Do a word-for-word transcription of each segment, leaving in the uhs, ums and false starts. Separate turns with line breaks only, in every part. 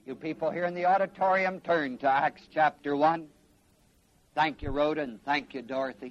You people here in the auditorium, turn to Acts chapter one. Thank you, Rhoda, and thank you, Dorothy.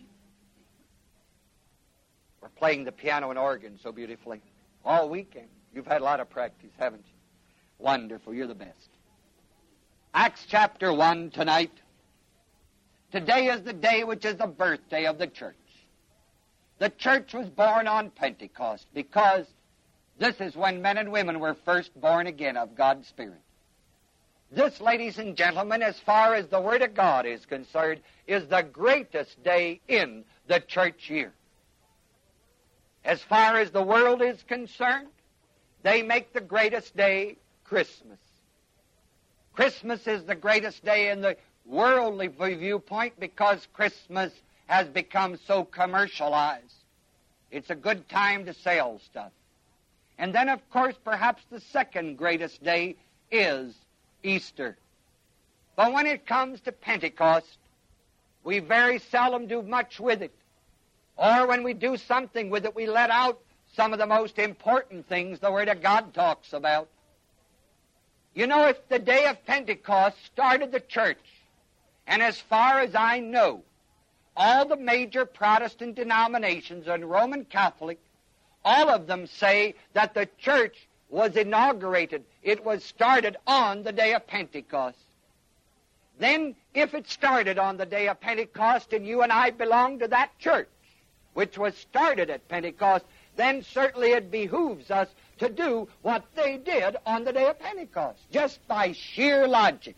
We're playing the piano and organ so beautifully all weekend. You've had a lot of practice, haven't you? Wonderful. You're the best. Acts chapter one tonight. Today is the day which is the birthday of the church. The church was born on Pentecost because this is when men and women were first born again of God's Spirit. This, ladies and gentlemen, as far as the Word of God is concerned, is the greatest day in the church year. As far as the world is concerned, they make the greatest day Christmas. Christmas is the greatest day in the worldly viewpoint because Christmas has become so commercialized. It's a good time to sell stuff. And then, of course, perhaps the second greatest day is Easter. But when it comes to Pentecost, we very seldom do much with it. Or when we do something with it, we let out some of the most important things the Word of God talks about. You know, if the day of Pentecost started the church, and as far as I know, all the major Protestant denominations and Roman Catholic, all of them say that the church was inaugurated. It was started on the day of Pentecost. Then, if it started on the day of Pentecost and you and I belong to that church, which was started at Pentecost, then certainly it behooves us to do what they did on the day of Pentecost, just by sheer logic.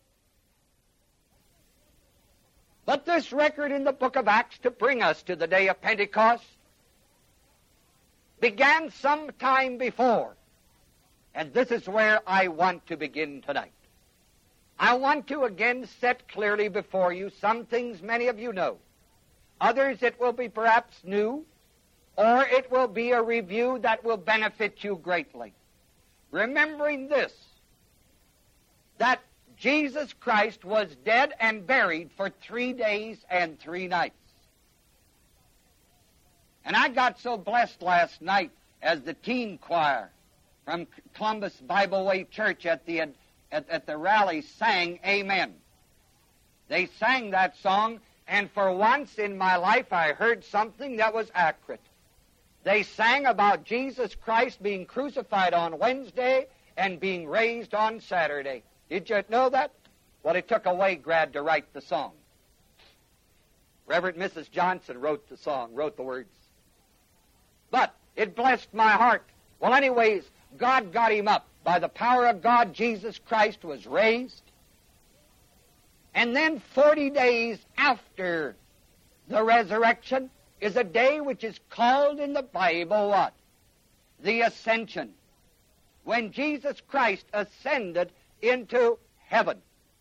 But this record in the book of Acts to bring us to the day of Pentecost began some time before. And this is where I want to begin tonight. I want to again set clearly before you some things many of you know. Others it will be perhaps new, or it will be a review that will benefit you greatly. Remembering this, that Jesus Christ was dead and buried for three days and three nights. And I got so blessed last night as the teen choir from Columbus Bible Way Church at the, at, at the rally sang Amen. They sang that song, and for once in my life I heard something that was accurate. They sang about Jesus Christ being crucified on Wednesday and being raised on Saturday. Did you know that? Well, it took a Waygrad to write the song. Reverend Missus Johnson wrote the song, wrote the words. But it blessed my heart. Well, anyways, God got him up. By the power of God, Jesus Christ was raised. And then forty days after the resurrection is a day which is called in the Bible what? The Ascension. When Jesus Christ ascended into heaven.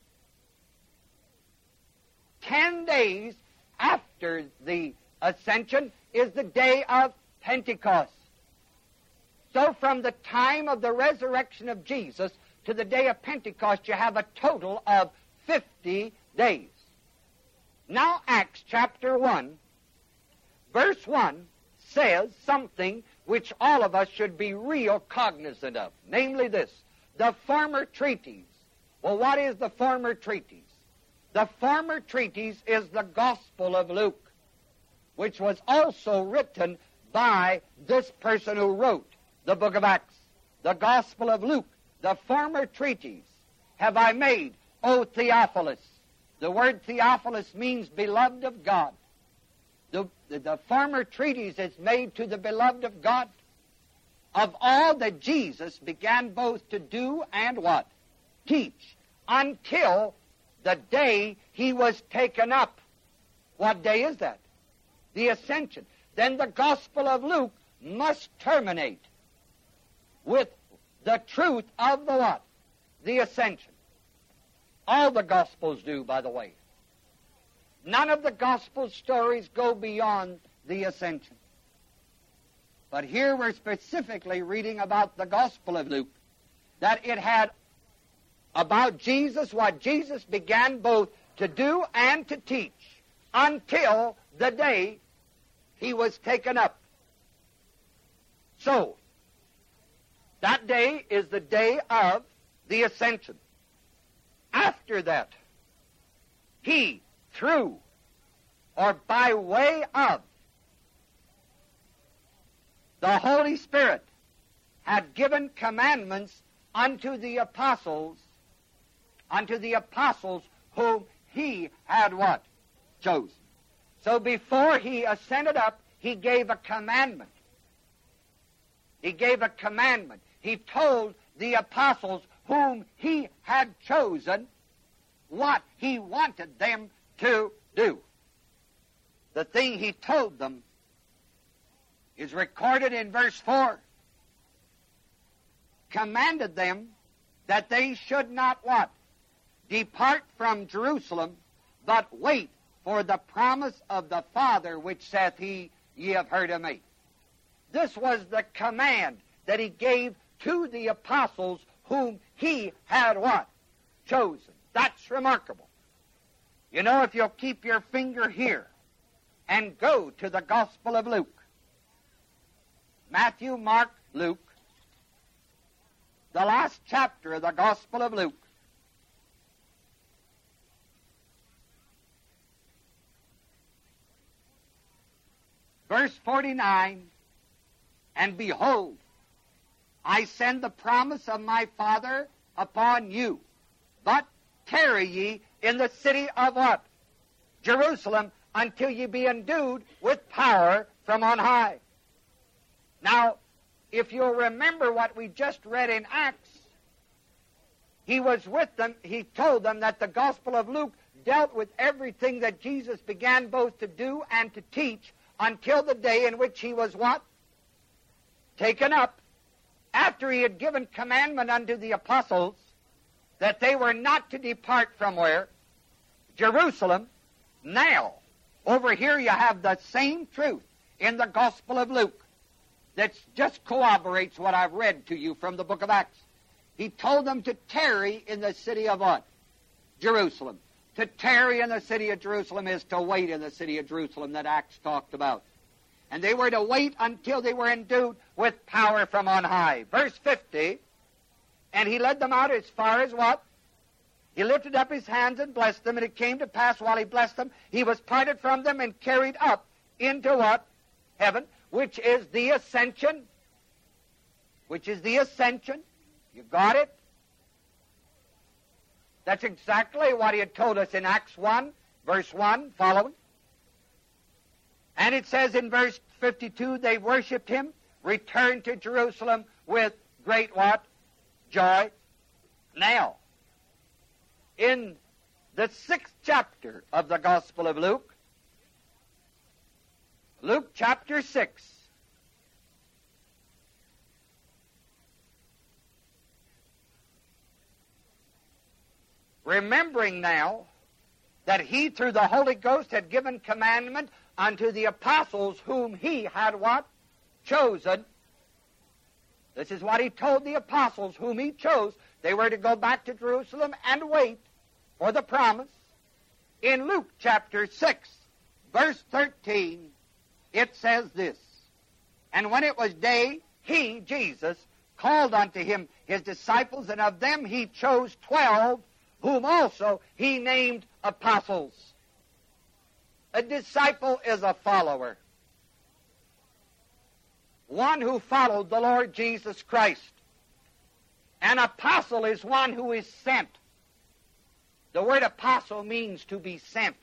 Ten days after the ascension is the day of Pentecost. So from the time of the resurrection of Jesus to the day of Pentecost, you have a total of fifty days. Now Acts chapter one, verse one says something which all of us should be real cognizant of, namely this, the former treatise. Well, what is the former treatise? The former treatise is the Gospel of Luke, which was also written by this person who wrote the book of Acts. The Gospel of Luke, the former treatise, have I made, O Theophilus. The word Theophilus means beloved of God. The, the, the former treatise is made to the beloved of God of all that Jesus began both to do and what? Teach, until the day he was taken up. What day is that? The Ascension. Then the Gospel of Luke must terminate with the truth of the what? The Ascension. All the Gospels do, by the way. None of the Gospel stories go beyond the Ascension. But here we're specifically reading about the Gospel of Luke, that it had about Jesus, what Jesus began both to do and to teach until the day he was taken up. So, that day is the day of the Ascension. after that, he, through or by way of the Holy Spirit, had given commandments unto the apostles, unto the apostles whom he had what? Chosen. So before he ascended up, he gave a commandment. He gave a commandment. He told the apostles whom he had chosen what he wanted them to do. The thing he told them is recorded in verse four. Commanded them that they should not what? Depart from Jerusalem, but wait for the promise of the Father, which saith he, ye have heard of me. This was the command that he gave to the apostles whom he had what? Chosen. That's remarkable. You know, if you'll keep your finger here and go to the Gospel of Luke, Matthew, Mark, Luke, the last chapter of the Gospel of Luke, verse forty-nine, and behold, I send the promise of my Father upon you, but tarry ye in the city of what? Jerusalem, until ye be endued with power from on high. Now, if you'll remember what we just read in Acts, he was with them, he told them that the Gospel of Luke dealt with everything that Jesus began both to do and to teach until the day in which he was what? Taken up, after he had given commandment unto the apostles that they were not to depart from where? Jerusalem. Now, over here you have the same truth in the Gospel of Luke that just corroborates what I've read to you from the book of Acts. He told them to tarry in the city of what? Jerusalem. To tarry in the city of Jerusalem is to wait in the city of Jerusalem that Acts talked about. And they were to wait until they were endued with power from on high. Verse fifty, and he led them out as far as what? He lifted up his hands and blessed them, and it came to pass while he blessed them, he was parted from them and carried up into what? Heaven, which is the ascension. Which is the ascension. You got it? That's exactly what he had told us in Acts one, verse one, following. And it says in verse fifty-two, they worshipped him, returned to Jerusalem with great what? Joy. Now, in the sixth chapter of the Gospel of Luke, Luke chapter six, remembering now that he through the Holy Ghost had given commandment unto the apostles whom he had what? Chosen. This is what he told the apostles whom he chose. They were to go back to Jerusalem and wait for the promise. In Luke chapter six, verse thirteen, it says this, and when it was day, he, Jesus, called unto him his disciples, and of them he chose twelve, whom also he named apostles. A disciple is a follower. One who followed the Lord Jesus Christ. An apostle is one who is sent. The word apostle means to be sent.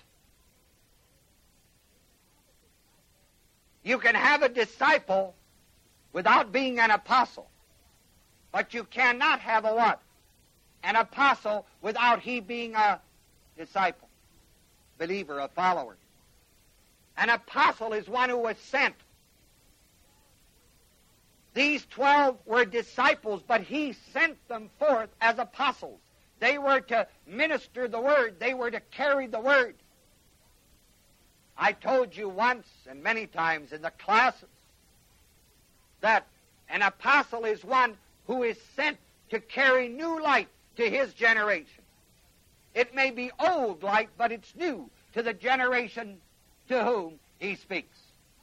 You can have a disciple without being an apostle, but you cannot have a what? An apostle without he being a disciple, believer, a follower. An apostle is one who was sent. These twelve were disciples, but he sent them forth as apostles. They were to minister the word. They were to carry the word. I told you once and many times in the classes that an apostle is one who is sent to carry new light to his generation. It may be old light, but it's new to the generation to whom he speaks.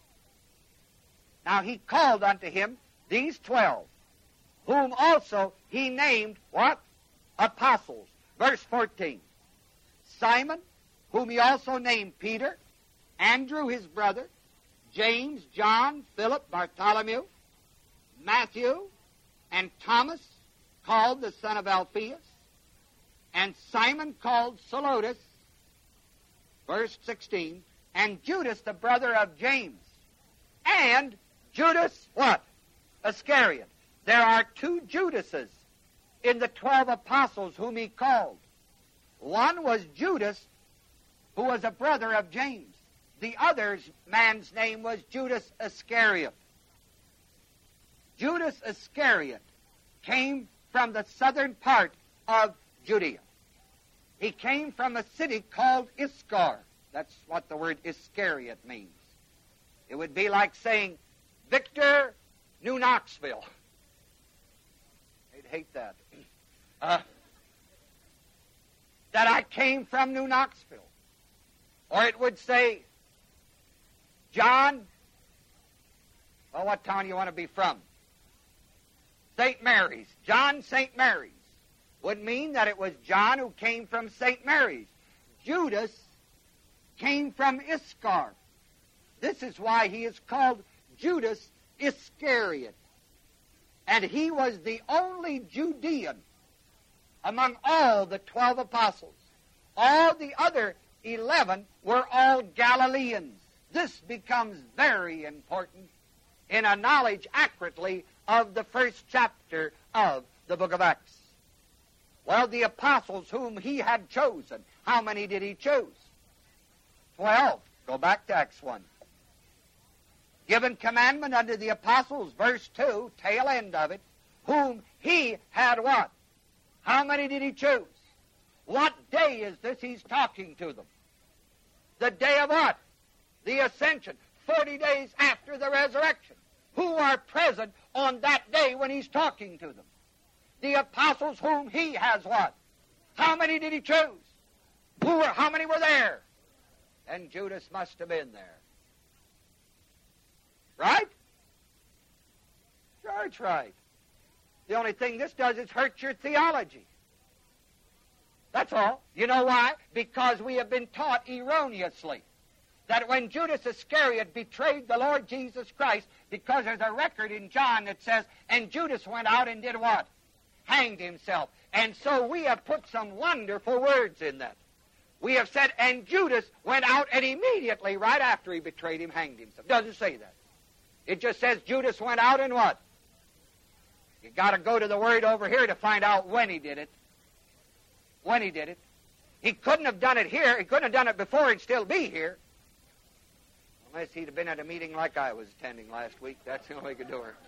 Now he called unto him these twelve, whom also he named what? Apostles. Verse fourteen. Simon, whom he also named Peter, Andrew his brother, James, John, Philip, Bartholomew, Matthew, and Thomas, called the son of Alphaeus, and Simon called Zelotes, verse sixteen, and Judas the brother of James, and Judas, what? Iscariot. There are two Judases in the twelve apostles whom he called. One was Judas, who was a brother of James. The other man's name was Judas Iscariot. Judas Iscariot came from the southern part of Judea. He came from a city called Iscar. That's what the word Iscariot means. It would be like saying Victor, New Knoxville. They'd hate that. Uh, that I came from New Knoxville. Or it would say, John, well, what town do you want to be from? Saint Mary's. John Saint Mary's would mean that it was John who came from Saint Mary's. Judas came from Iscar. This is why he is called Judas Iscariot. And he was the only Judean among all the twelve apostles. All the other eleven were all Galileans. This becomes very important in a knowledge accurately of the first chapter of the book of Acts. Well, the apostles whom he had chosen, how many did he choose? Twelve. Go back to Acts one. Given commandment unto the apostles, verse two, tail end of it, whom he had what? How many did he choose? What day is this he's talking to them? The day of what? The ascension. Forty days after the resurrection. Who are present on that day when he's talking to them? The apostles whom he has what? How many did he choose? Who were, how many were there? And Judas must have been there. Right? Sure, it's right. The only thing this does is hurt your theology. That's all. You know why? Because we have been taught erroneously that when Judas Iscariot betrayed the Lord Jesus Christ, because there's a record in John that says, and Judas went out and did what? Hanged himself. And so we have put some wonderful words in that. We have said, and Judas went out and immediately, right after he betrayed him, hanged himself. It doesn't say that. It just says Judas went out and what? You got to go to the word over here to find out when he did it. When he did it. He couldn't have done it here. He couldn't have done it before he'd still be here. Unless he'd have been at a meeting like I was attending last week. That's the only way he could do it.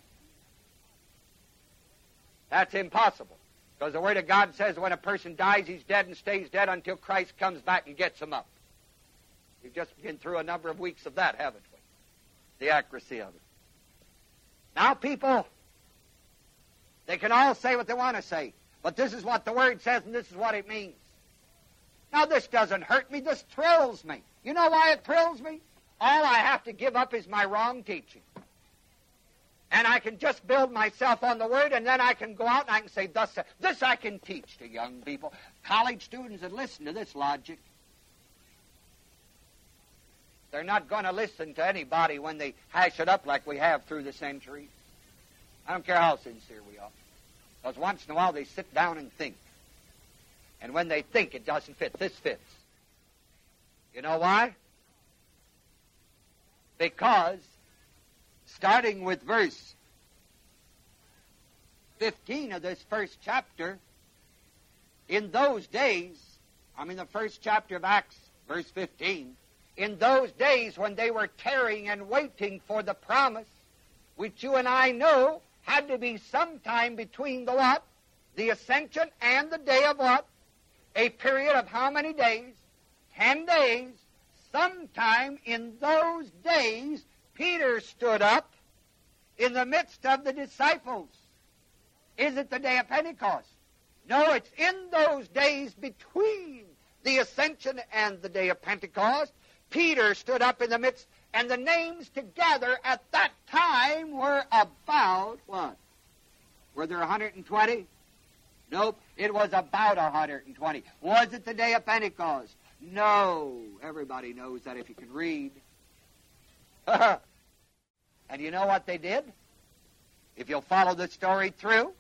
That's impossible. Because the Word of God says when a person dies, he's dead and stays dead until Christ comes back and gets him up. We've just been through a number of weeks of that, haven't we? The accuracy of it. Now, people, they can all say what they want to say, but this is what the Word says and this is what it means. Now, this doesn't hurt me. This thrills me. You know why it thrills me? All I have to give up is my wrong teaching. And I can just build myself on the Word, and then I can go out and I can say, thus, this I can teach to young people. College students that listen to this logic. They're not going to listen to anybody when they hash it up like we have through the centuries. I don't care how sincere we are. Because once in a while they sit down and think. And when they think, it doesn't fit. This fits. You know why? Because, starting with verse fifteen of this first chapter, in those days, I mean the first chapter of Acts, verse fifteen, in those days when they were tarrying and waiting for the promise, which you and I know had to be sometime between the what? The ascension and the day of what? A period of how many days? Ten days. Sometime in those days, Peter stood up in the midst of the disciples. Is it the day of Pentecost? No, it's in those days between the ascension and the day of Pentecost. Peter stood up in the midst, and the names together at that time were about, what? Were there one hundred twenty? Nope, it was about one hundred twenty. Was it the day of Pentecost? No. Everybody knows that if you can read. And you know what they did? If you'll follow the story through,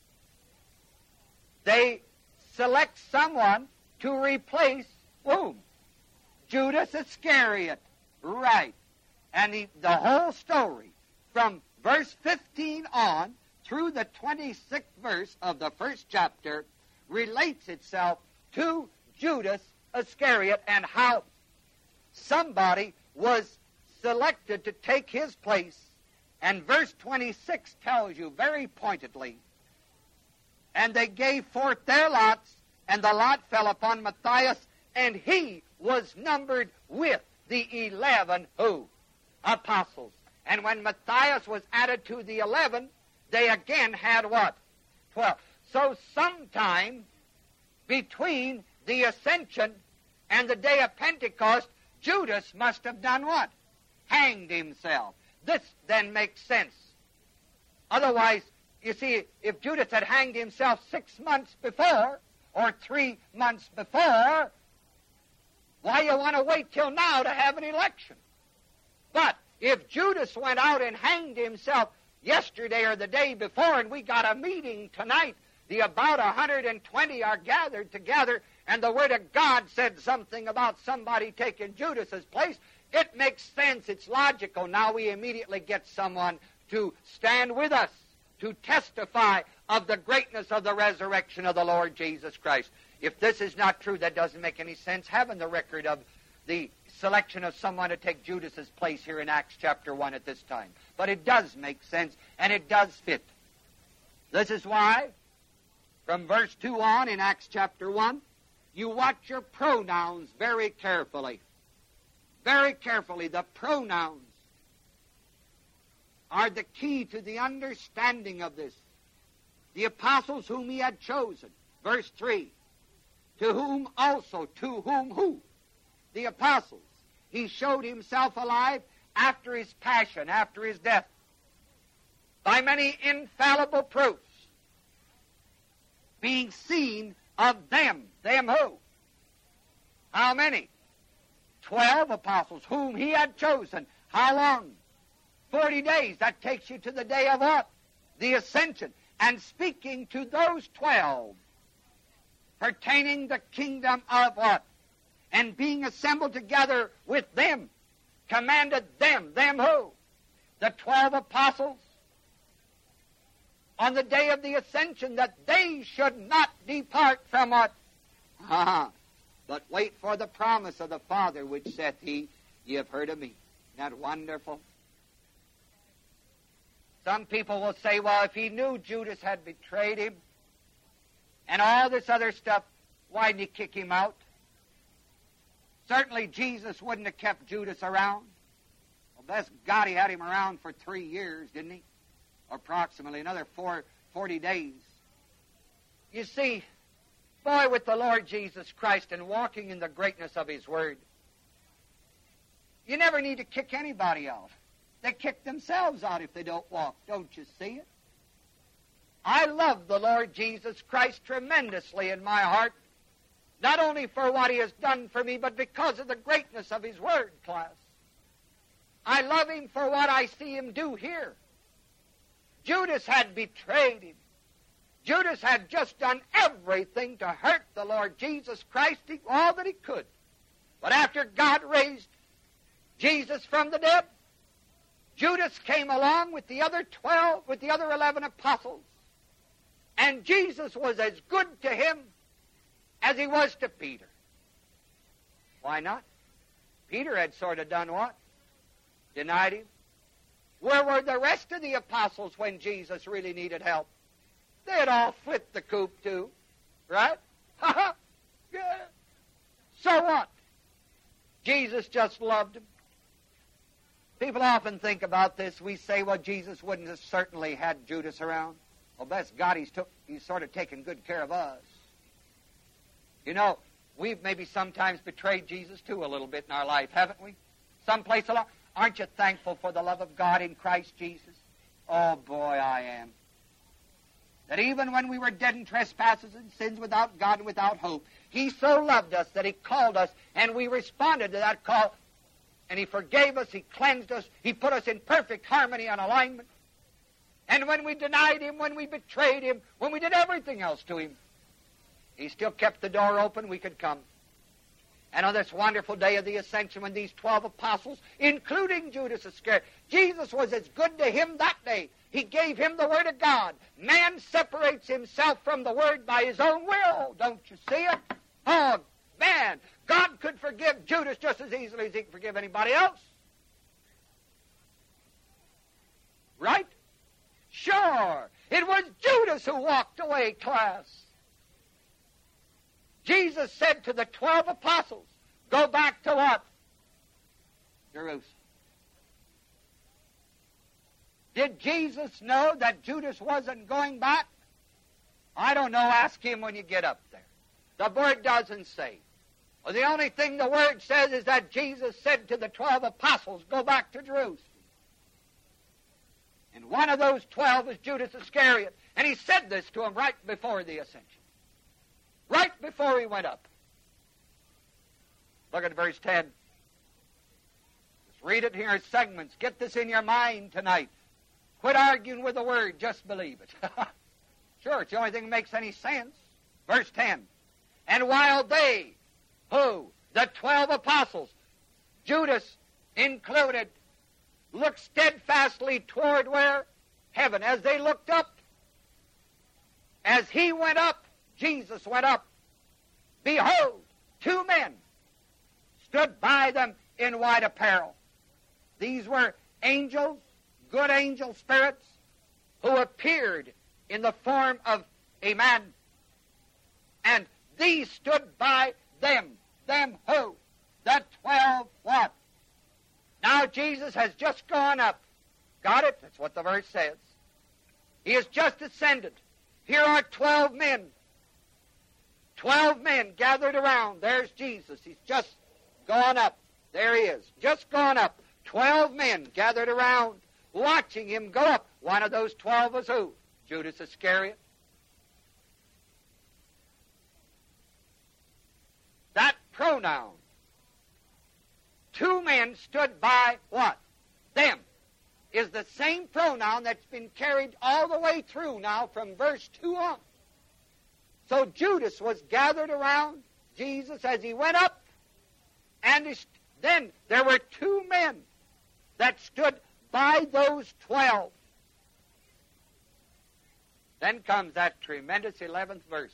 they select someone to replace whom? Judas Iscariot. Right. And the, the whole story, from verse fifteen on through the twenty-sixth verse of the first chapter, relates itself to Judas Iscariot and how somebody was selected to take his place. And verse twenty-six tells you very pointedly, and they gave forth their lots, and the lot fell upon Matthias, and he was numbered with the eleven who? Apostles. And when Matthias was added to the eleven, they again had what? Twelve. So sometime between the ascension and the day of Pentecost, Judas must have done what? Hanged himself. This then makes sense. Otherwise, you see, if Judas had hanged himself six months before, or three months before, why you want to wait till now to have an election? But if Judas went out and hanged himself yesterday or the day before, and we got a meeting tonight, the about one hundred twenty are gathered together, and the Word of God said something about somebody taking Judas's place, it makes sense. It's logical. Now we immediately get someone to stand with us, to testify of the greatness of the resurrection of the Lord Jesus Christ. If this is not true, that doesn't make any sense, having the record of the selection of someone to take Judas's place here in Acts chapter one at this time. But it does make sense, and it does fit. This is why, from verse two on in Acts chapter one, you watch your pronouns very carefully. Very carefully. The pronouns are the key to the understanding of this. The apostles whom he had chosen. Verse three. To whom also, to whom who? The apostles. He showed himself alive after his passion, after his death, by many infallible proofs, being seen of them. Them who? How many? Twelve apostles, whom he had chosen. How long? Forty days. That takes you to the day of what? The ascension. And speaking to those twelve, pertaining the kingdom of what? And being assembled together with them, commanded them, them who? The twelve apostles, on the day of the ascension, that they should not depart from what? Ah, but wait for the promise of the Father, which saith he, ye have heard of me. Isn't that wonderful? Some people will say, well, if he knew Judas had betrayed him and all this other stuff, why didn't he kick him out? Certainly Jesus wouldn't have kept Judas around. Well, bless God, he had him around for three years, didn't he? Approximately another four, forty days. You see, boy, with the Lord Jesus Christ and walking in the greatness of his Word, you never need to kick anybody out. They kick themselves out if they don't walk. Don't you see it? I love the Lord Jesus Christ tremendously in my heart, not only for what he has done for me, but because of the greatness of his Word, class. I love him for what I see him do here. Judas had betrayed him. Judas had just done everything to hurt the Lord Jesus Christ, all that he could. But after God raised Jesus from the dead, Judas came along with the other twelve, with the other eleven apostles, and Jesus was as good to him as he was to Peter. Why not? Peter had sort of done what? Denied him. Where were the rest of the apostles when Jesus really needed help? They had all flipped the coop too, right? Ha ha! Yeah. So what? Jesus just loved them. People often think about this. We say, well, Jesus wouldn't have certainly had Judas around. Well, bless God, he's, took, he's sort of taken good care of us. You know, we've maybe sometimes betrayed Jesus, too, a little bit in our life, haven't we? Someplace along. Aren't you thankful for the love of God in Christ Jesus? Oh, boy, I am. that even when we were dead in trespasses and sins without God and without hope, He so loved us that He called us, and we responded to that call, and He forgave us, He cleansed us, He put us in perfect harmony and alignment. And when we denied Him, when we betrayed Him, when we did everything else to Him, He still kept the door open, we could come. And on this wonderful day of the Ascension, when these twelve apostles, including Judas Iscariot, Jesus was as good to him that day. He gave him the Word of God. Man separates himself from the Word by his own will. Don't you see it? Oh, man, God could forgive Judas just as easily as He can forgive anybody else. Right? Sure. It was Judas who walked away, class. Jesus said to the twelve apostles, go back to what? Jerusalem. Did Jesus know that Judas wasn't going back? I don't know. Ask him when you get up there. The Word doesn't say. Well, the only thing the Word says is that Jesus said to the twelve apostles, go back to Jerusalem. And one of those twelve was Judas Iscariot. And He said this to him right before the Ascension. Right before He went up. Look at verse ten. Just read it here in segments. Get this in your mind tonight. Quit arguing with the Word. Just believe it. Sure, it's the only thing that makes any sense. Verse ten. And while they, who? The twelve apostles, Judas included, looked steadfastly toward where? Heaven. As they looked up, as He went up, Jesus went up. Behold, two men stood by them in white apparel. These were angels, good angel spirits, who appeared in the form of a man. And these stood by them. Them who? The twelve what? Now Jesus has just gone up. Got it? That's what the verse says. He has just ascended. Here are twelve men. Twelve men gathered around. There's Jesus. He's just gone up. There He is. Just gone up. Twelve men gathered around, watching Him go up. One of those twelve was who? Judas Iscariot. That pronoun, two men stood by what? Them, is the same pronoun that's been carried all the way through now from verse two on. So Judas was gathered around Jesus as He went up, and then there were two men that stood by those twelve. Then comes that tremendous eleventh verse.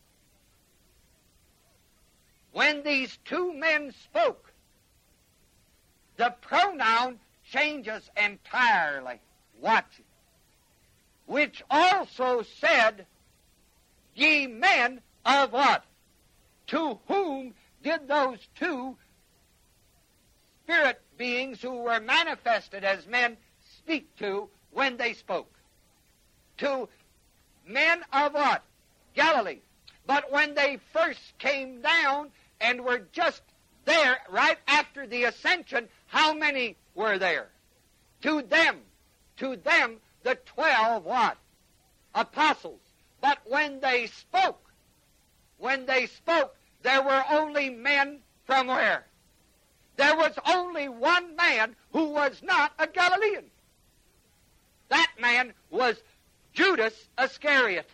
When these two men spoke, the pronoun changes entirely. Watch it. Which also said, ye men of what? To whom did those two spirit beings who were manifested as men speak to when they spoke? To men of what? Galilee. But when they first came down and were just there right after the ascension, how many were there? To them, to them, the twelve what? Apostles. But when they spoke, when they spoke, there were only men from where? There was only one man who was not a Galilean. That man was Judas Iscariot.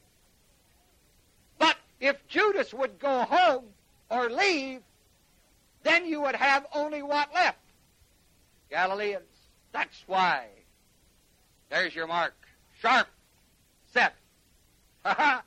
But if Judas would go home or leave, then you would have only what left? Galileans. That's why. There's your mark. Sharp. Set. Ha ha.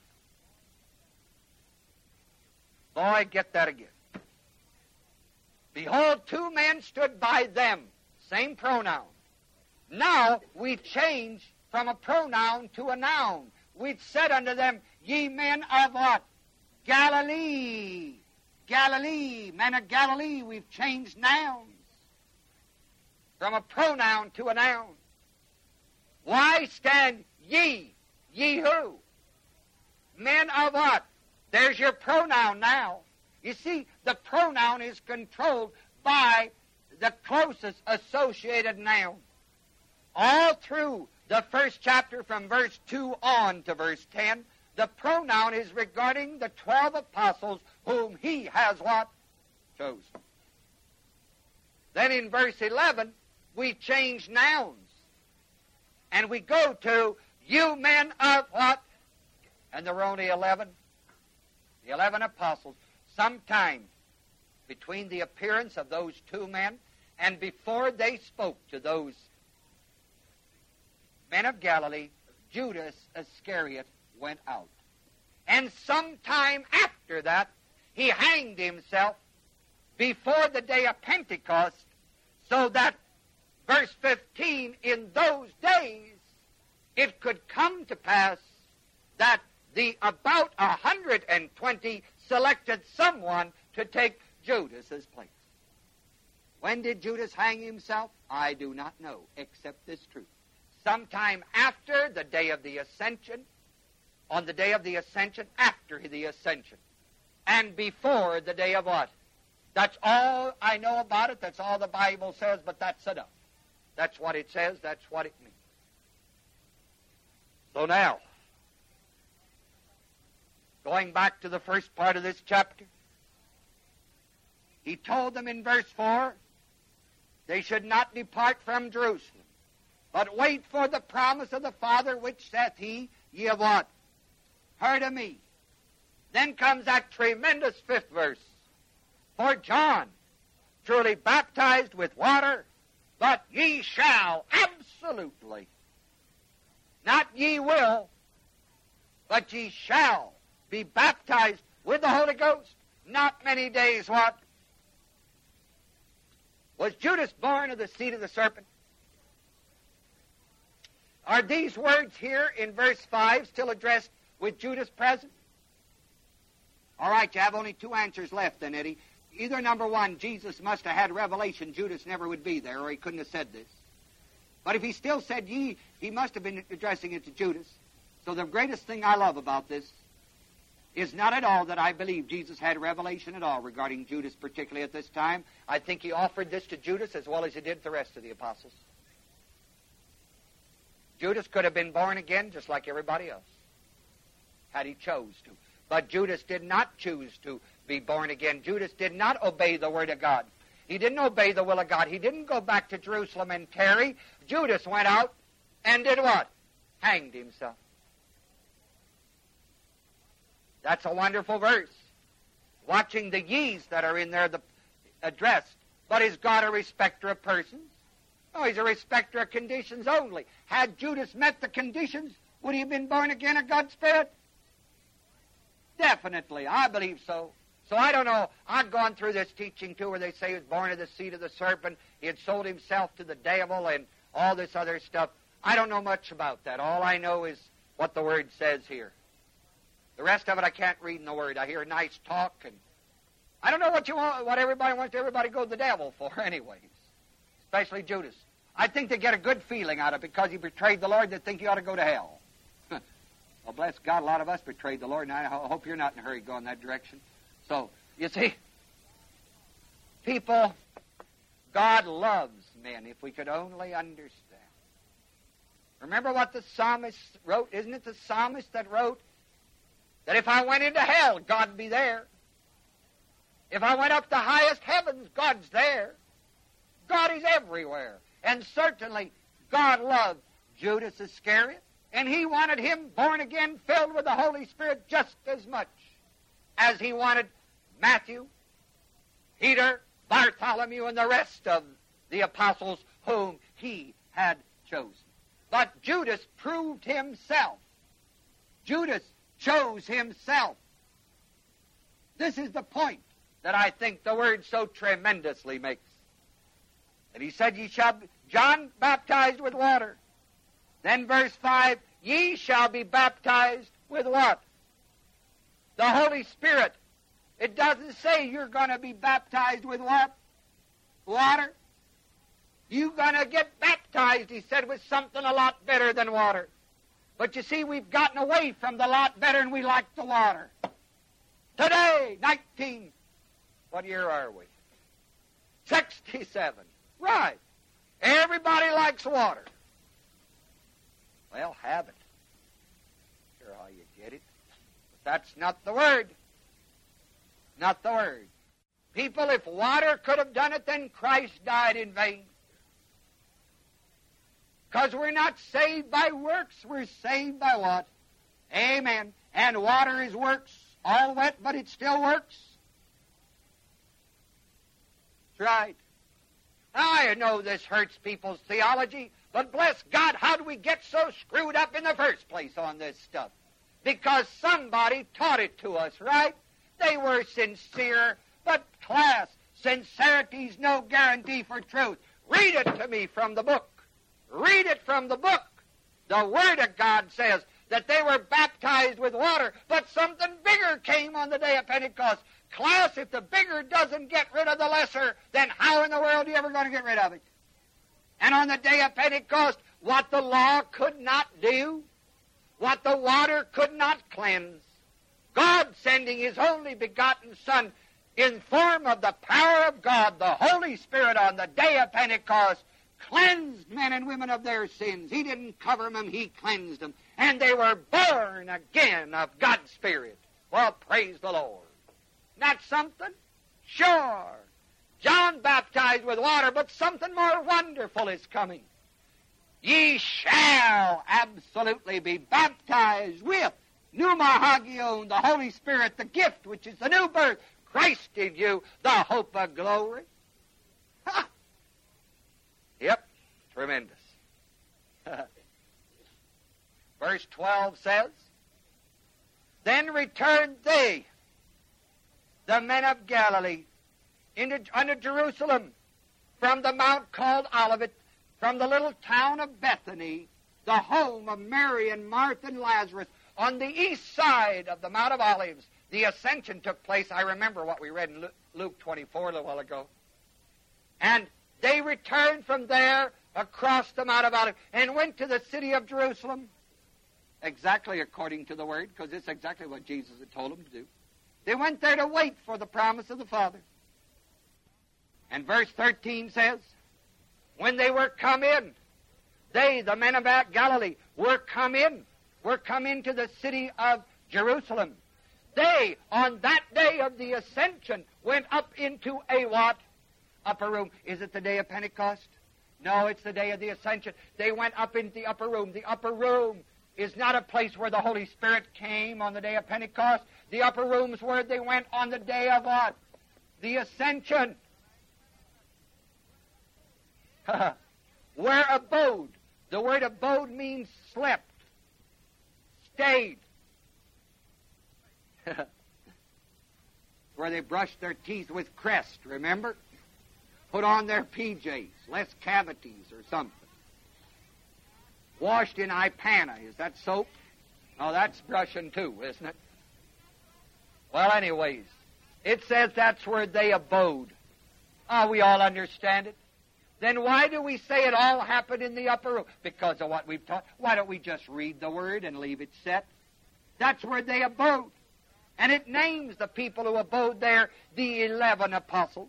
Boy, get that again. Behold, two men stood by them. Same pronoun. Now we change from a pronoun to a noun. We'd said unto them, ye men of what? Galilee. Galilee. Men of Galilee. We've changed nouns from a pronoun to a noun. Why stand ye? Ye who? Men of what? There's your pronoun now. You see, the pronoun is controlled by the closest associated noun. All through the first chapter from verse two on to verse ten, the pronoun is regarding the twelve apostles whom he has what? Chosen. Then in verse eleven, we change nouns. And we go to, you men of what? And there were only eleven. The eleven apostles. Sometime between the appearance of those two men and before they spoke to those men of Galilee, Judas Iscariot went out. And sometime after that, he hanged himself before the day of Pentecost, so that, verse fifteen, in those days it could come to pass that the about one hundred twenty selected someone to take Judas's place. When did Judas hang himself? I do not know, except this truth. Sometime after the day of the ascension, on the day of the ascension, after the ascension, and before the day of what? That's all I know about it. That's all the Bible says, but that's enough. That's what it says. That's what it means. So now, going back to the first part of this chapter, he told them in verse four, they should not depart from Jerusalem, but wait for the promise of the Father, which saith he, ye have what? Heard of me. Then comes that tremendous fifth verse. For John truly baptized with water, but ye shall absolutely, not ye will, but ye shall be baptized with the Holy Ghost. Not many days what? Was Judas born of the seed of the serpent? Are these words here in verse five still addressed with Judas present? All right, you have only two answers left then, Eddie. Either number one, Jesus must have had revelation, Judas never would be there, or he couldn't have said this. But if he still said ye, he must have been addressing it to Judas. So the greatest thing I love about this is not at all that I believe Jesus had revelation at all regarding Judas, particularly at this time. I think he offered this to Judas as well as he did the rest of the apostles. Judas could have been born again just like everybody else, had he chose to. But Judas did not choose to be born again. Judas did not obey the word of God. He didn't obey the will of God. He didn't go back to Jerusalem and tarry. Judas went out and did what? Hanged himself. That's a wonderful verse. Watching the ye's that are in there the, addressed. But is God a respecter of persons? No, he's a respecter of conditions only. Had Judas met the conditions, would he have been born again of God's Spirit? Definitely. I believe so. So I don't know. I've gone through this teaching, too, where they say he was born of the seed of the serpent. He had sold himself to the devil and all this other stuff. I don't know much about that. All I know is what the Word says here. The rest of it I can't read in the Word. I hear nice talk, and I don't know what you want, what everybody wants everybody to go to the devil for anyways, especially Judas. I think they get a good feeling out of it because he betrayed the Lord. They think he ought to go to hell. Well, bless God, a lot of us betrayed the Lord, and I hope you're not in a hurry to go in that direction. So, you see, people, God loves men, if we could only understand. Remember what the psalmist wrote? Isn't it the psalmist that wrote that if I went into hell, God'd be there? If I went up the highest heavens, God's there. God is everywhere. And certainly, God loved Judas Iscariot. And he wanted him born again, filled with the Holy Spirit just as much as he wanted Matthew, Peter, Bartholomew, and the rest of the apostles whom he had chosen. But Judas proved himself. Judas chose himself. This is the point that I think the Word so tremendously makes. And he said, ye shall be, John baptized with water. Then verse five, ye shall be baptized with what? The Holy Spirit. It doesn't say you're going to be baptized with what? Water. You're going to get baptized, he said, with something a lot better than water. But you see, we've gotten away from the lot better and we like the water. Today, nineteen, what year are we? sixty-seven. Right. Everybody likes water. Well, have it. Sure how you get it. But that's not the Word. Not the Word. People, if water could have done it, then Christ died in vain. Because we're not saved by works, we're saved by what? Amen. And water is works. All wet, but it still works. That's right. Now, I know this hurts people's theology, but bless God, how do we get so screwed up in the first place on this stuff? Because somebody taught it to us, right? They were sincere, but class, sincerity's no guarantee for truth. Read it to me from the book. Read it from the book. The Word of God says that they were baptized with water, but something bigger came on the day of Pentecost. Class, if the bigger doesn't get rid of the lesser, then how in the world are you ever going to get rid of it? And on the day of Pentecost, what the law could not do, what the water could not cleanse, God sending His only begotten Son in form of the power of God, the Holy Spirit, on the day of Pentecost, cleansed men and women of their sins. He didn't cover them, He cleansed them. And they were born again of God's Spirit. Well, praise the Lord. Not something? Sure. John baptized with water, but something more wonderful is coming. Ye shall absolutely be baptized with pneumahagion, the Holy Spirit, the gift, which is the new birth. Christ in you, the hope of glory. Ha! Yep, tremendous. Verse twelve says, Then returned they, the men of Galilee, into, unto Jerusalem, from the mount called Olivet, from the little town of Bethany, the home of Mary and Martha and Lazarus, on the east side of the Mount of Olives. The ascension took place. I remember what we read in Luke twenty-four a little while ago. And they returned from there across the Mount of Olives and went to the city of Jerusalem, exactly according to the Word, because it's exactly what Jesus had told them to do. They went there to wait for the promise of the Father. And verse thirteen says, When they were come in, they, the men of Galilee, were come in, were come into the city of Jerusalem. They, on that day of the ascension, went up into a what? Upper room. Is it the day of Pentecost? No, it's the day of the ascension. They went up into the upper room. The upper room is not a place where the Holy Spirit came on the day of Pentecost. The upper room is where they went on the day of what? The ascension. Where abode. The word abode means slept, stayed. Where they brushed their teeth with Crest, remember? Put on their P Js, less cavities or something. Washed in Ipana. Is that soap? Oh, that's brushing too, isn't it? Well, anyways, it says that's where they abode. Oh, we all understand it. Then why do we say it all happened in the upper room? Because of what we've taught. Why don't we just read the Word and leave it set? That's where they abode. And it names the people who abode there the eleven apostles.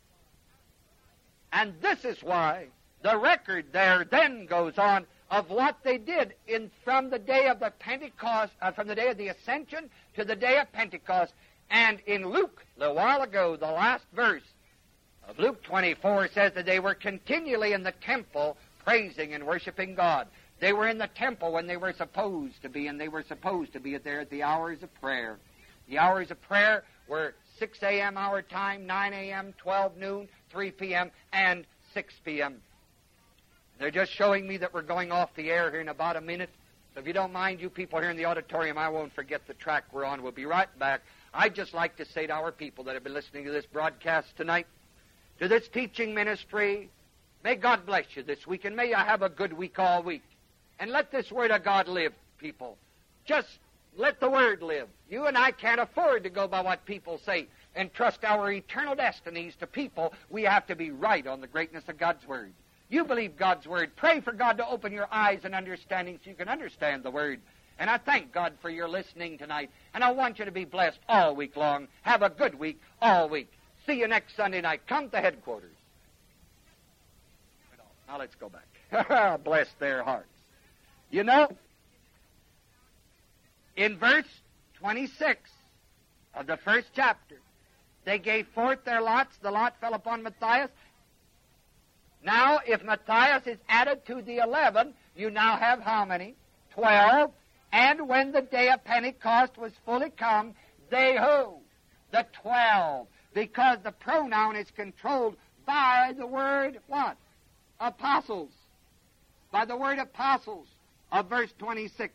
And this is why the record there then goes on of what they did in from the day of the Pentecost, uh, from the day of the Ascension to the day of Pentecost. And in Luke, a while ago, the last verse of Luke twenty-four says that they were continually in the temple praising and worshiping God. They were in the temple when they were supposed to be, and they were supposed to be there at the hours of prayer. The hours of prayer were six a.m. our time, nine a.m., twelve noon, three p.m., and six p.m. They're just showing me that we're going off the air here in about a minute. So if you don't mind, you people here in the auditorium, I won't forget the track we're on. We'll be right back. I'd just like to say to our people that have been listening to this broadcast tonight, to this teaching ministry, may God bless you this week, and may you have a good week all week. And let this Word of God live, people. Just let the Word live. You and I can't afford to go by what people say and trust our eternal destinies to people. We have to be right on the greatness of God's Word. You believe God's Word. Pray for God to open your eyes and understanding so you can understand the Word. And I thank God for your listening tonight. And I want you to be blessed all week long. Have a good week all week. See you next Sunday night. Come to headquarters. Now let's go back. Bless their hearts. You know, in verse twenty-six of the first chapter, they gave forth their lots. The lot fell upon Matthias. Now, if Matthias is added to the eleven, you now have how many? Twelve. And when the day of Pentecost was fully come, they who? The twelve. Because the pronoun is controlled by the word what? Apostles. By the word apostles of verse twenty-six.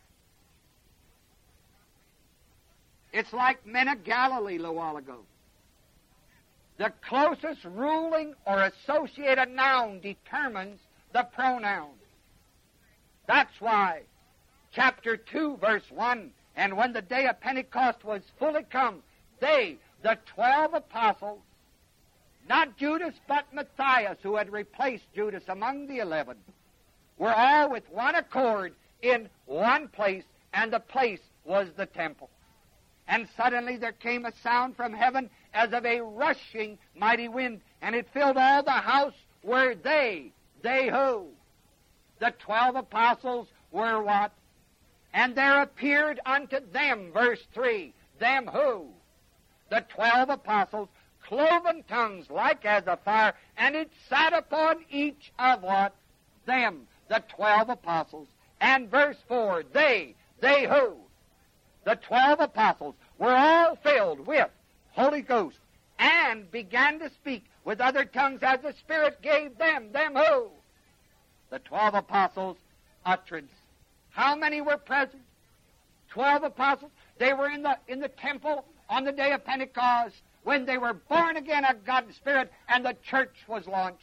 It's like men of Galilee a little while ago. The closest ruling or associated noun determines the pronoun. That's why chapter two, verse one, and when the day of Pentecost was fully come, they, the twelve apostles, not Judas but Matthias, who had replaced Judas among the eleven, were all with one accord in one place, and the place was the temple. And suddenly there came a sound from heaven as of a rushing mighty wind, and it filled all the house where they, they who? The twelve apostles were what? And there appeared unto them, verse three, them who? The twelve apostles, cloven tongues like as a fire, and it sat upon each of what? Them, the twelve apostles. And verse four, they, they who? The twelve apostles were all filled with Holy Ghost and began to speak with other tongues as the Spirit gave them. Them who? The twelve apostles utterance. How many were present? Twelve apostles. They were in the in the temple on the day of Pentecost when they were born again of God's Spirit and the church was launched.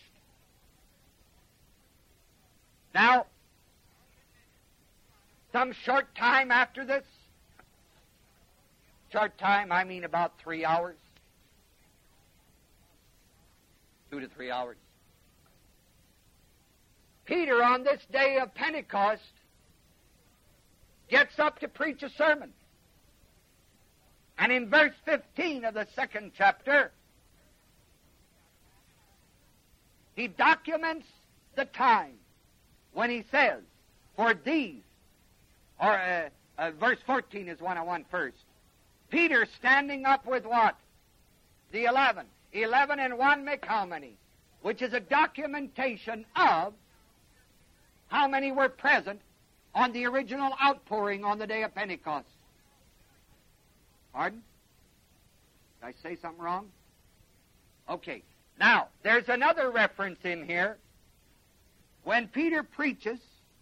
Now, some short time after this, short time, I mean about three hours, two to three hours, Peter, on this day of Pentecost, gets up to preach a sermon. And in verse fifteen of the second chapter, he documents the time when he says, for these, or uh, uh, verse fourteen is one I want first. Peter standing up with what? The eleven. Eleven and one make how many? Which is a documentation of how many were present on the original outpouring on the day of Pentecost. Pardon? Did I say something wrong? Okay. Now, there's another reference in here. When Peter preaches,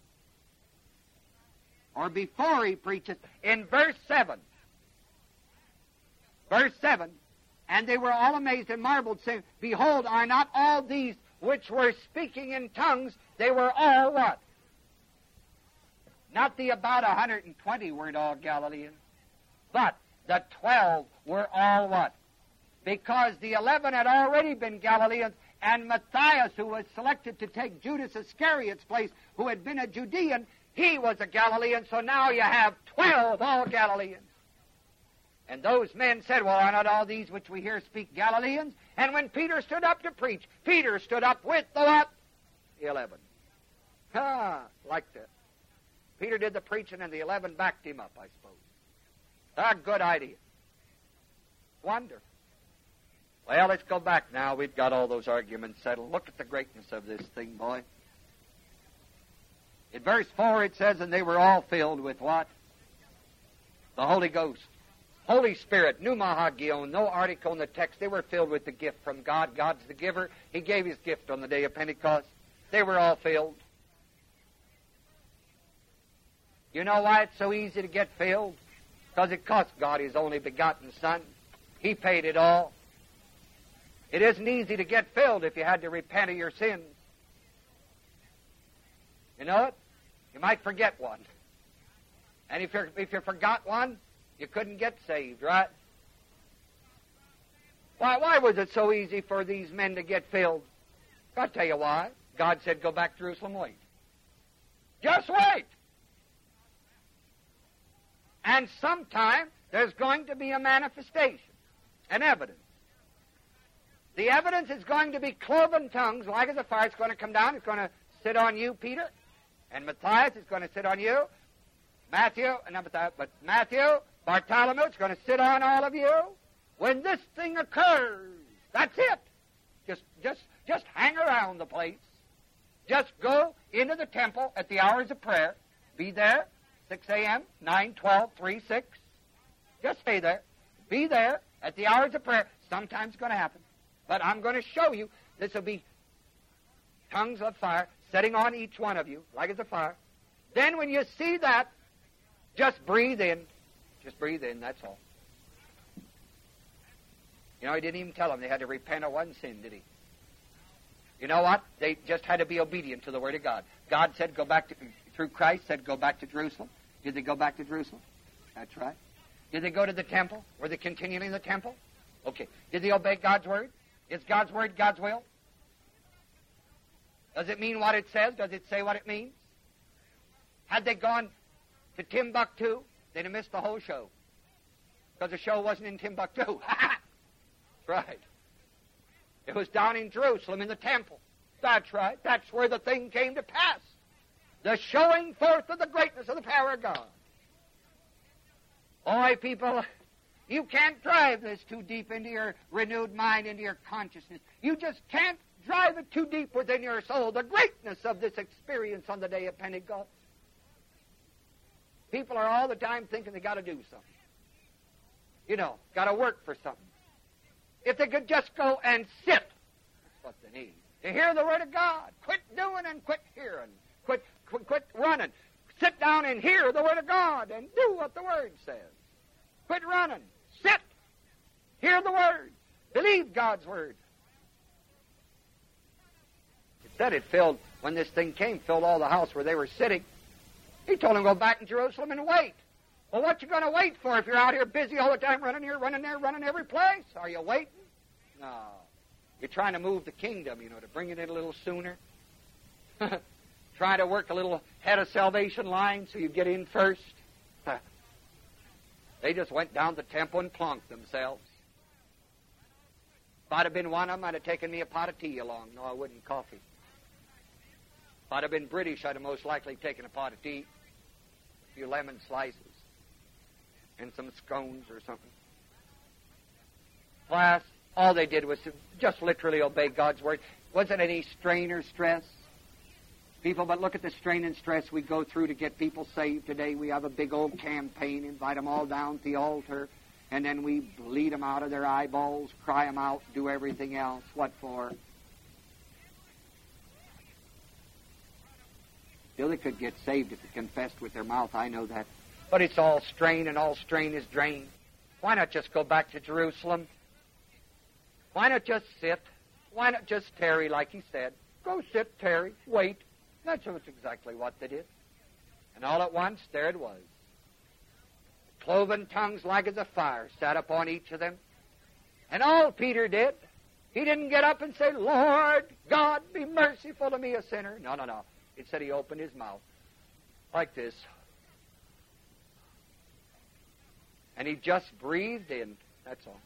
or before he preaches, in verse seven, verse seven, and they were all amazed and marveled, saying, behold, are not all these which were speaking in tongues, they were all what? Not the about one hundred twenty weren't all Galileans, but the twelve were all what? Because the eleven had already been Galileans, and Matthias, who was selected to take Judas Iscariot's place, who had been a Judean, he was a Galilean, so now you have twelve all Galileans. And those men said, well, are not all these which we hear speak Galileans? And when Peter stood up to preach, Peter stood up with the what? The eleven. Ah, like that. Peter did the preaching and the eleven backed him up, I suppose. A good idea. Wonderful. Well, let's go back now. We've got all those arguments settled. Look at the greatness of this thing, boy. In verse four it says, and they were all filled with what? The Holy Ghost. Holy Spirit, pneumahagion, no article in the text. They were filled with the gift from God. God's the giver. He gave His gift on the day of Pentecost. They were all filled. You know why it's so easy to get filled? Because it cost God His only begotten Son. He paid it all. It isn't easy to get filled if you had to repent of your sins. You know it? You might forget one. And if, you're, if you forgot one, you couldn't get saved, right? Why, why was it so easy for these men to get filled? I'll tell you why. God said, go back to Jerusalem, wait. Just wait. And sometime there's going to be a manifestation, an evidence. The evidence is going to be cloven tongues, like as a fire. It's going to come down. It's going to sit on you, Peter, And Matthias is going to sit on you. Matthew, not Matthias, but Matthew, Bartholomew is going to sit on all of you. When this thing occurs, that's it. Just, just, just hang around the place. Just go into the temple at the hours of prayer. Be there, six a.m., nine, twelve, three, six. Just stay there. Be there at the hours of prayer. Sometimes it's going to happen. But I'm going to show you. This will be tongues of fire setting on each one of you, like as a fire. Then when you see that, just breathe in. Just breathe in, that's all. You know, he didn't even tell them they had to repent of one sin, did he? You know what? They just had to be obedient to the Word of God. God said, go back to, through Christ, said, go back to Jerusalem. Did they go back to Jerusalem? That's right. Did they go to the temple? Were they continually in the temple? Okay. Did they obey God's Word? Is God's Word God's will? Does it mean what it says? Does it say what it means? Had they gone to Timbuktu, they'd have missed the whole show. Because the show wasn't in Timbuktu. Right. It was down in Jerusalem in the temple. That's right. That's where the thing came to pass. The showing forth of the greatness of the power of God. Boy, people, you can't drive this too deep into your renewed mind, into your consciousness. You just can't drive it too deep within your soul, the greatness of this experience on the day of Pentecost. People are all the time thinking they got to do something. You know, got to work for something. If they could just go and sit, that's what they need. To hear the Word of God. Quit doing and quit hearing. Quit, quit, quit running. Sit down and hear the Word of God and do what the Word says. Quit running. Sit. Hear the Word. Believe God's Word. It said it filled, when this thing came, filled all the house where they were sitting. He told them to go back to Jerusalem and wait. Well, what you going to wait for if you're out here busy all the time, running here, running there, running every place? Are you waiting? No. You're trying to move the kingdom, you know, to bring it in a little sooner. Trying to work a little head of salvation line so you get in first. They just went down to the temple and plonked themselves. If I'd have been one of them, I'd have taken me a pot of tea along. No, I wouldn't coffee. If I'd have been British, I'd have most likely taken a pot of tea, a few lemon slices, and some scones or something. Class, all they did was to just literally obey God's Word. Wasn't any strain or stress. People, but look at the strain and stress we go through to get people saved today. We have a big old campaign, invite them all down to the altar, and then we bleed them out of their eyeballs, cry them out, do everything else. What for? Still, they could get saved if they confessed with their mouth. I know that. But it's all strain, and all strain is drain. Why not just go back to Jerusalem? Why not just sit? Why not just tarry, like he said? Go sit, tarry, wait. That's exactly what they did. And all at once, there it was. Cloven tongues like as a fire sat upon each of them. And all Peter did, he didn't get up and say, Lord God, be merciful to me, a sinner. No, no, no. It said he opened his mouth like this. And he just breathed in. That's all.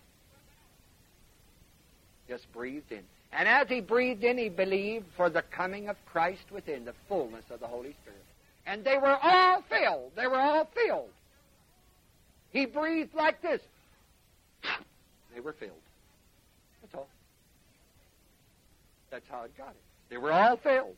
Just breathed in. And as he breathed in, he believed for the coming of Christ within, the fullness of the Holy Spirit. And they were all filled. They were all filled. He breathed like this. They were filled. That's all. That's how it got it. They were all filled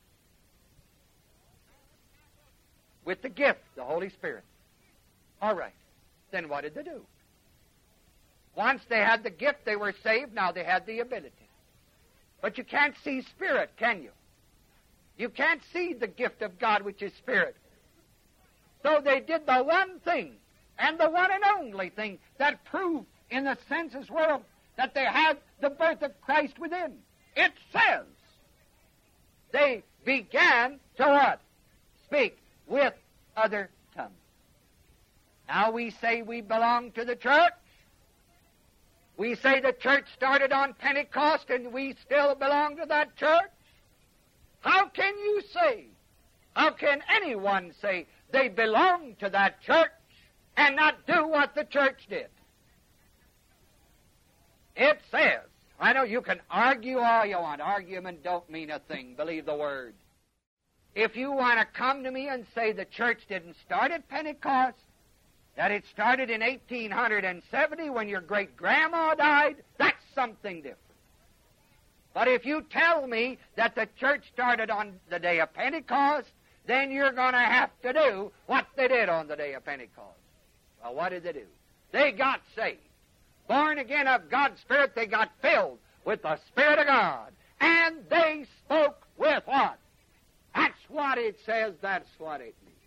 with the gift, the Holy Spirit. All right. Then what did they do? Once they had the gift, they were saved. Now they had the ability. But you can't see Spirit, can you? You can't see the gift of God, which is Spirit. So they did the one thing, and the one and only thing, that proved in the senses world that they had the birth of Christ within. It says they began to what? Speak with other tongues. Now we say we belong to the church. We say the church started on Pentecost and we still belong to that church. How can you say, how can anyone say they belong to that church and not do what the church did? It says, I know you can argue all you want. Argument don't mean a thing. Believe the Word. if you want to come to me and say the church didn't start at Pentecost, that it started in eighteen seventy when your great-grandma died, that's something different. But if you tell me that the church started on the day of Pentecost, then you're going to have to do what they did on the day of Pentecost. Well, what did they do? They got saved. Born again of God's Spirit, they got filled with the Spirit of God. And they spoke with what? That's what it says, that's what it means.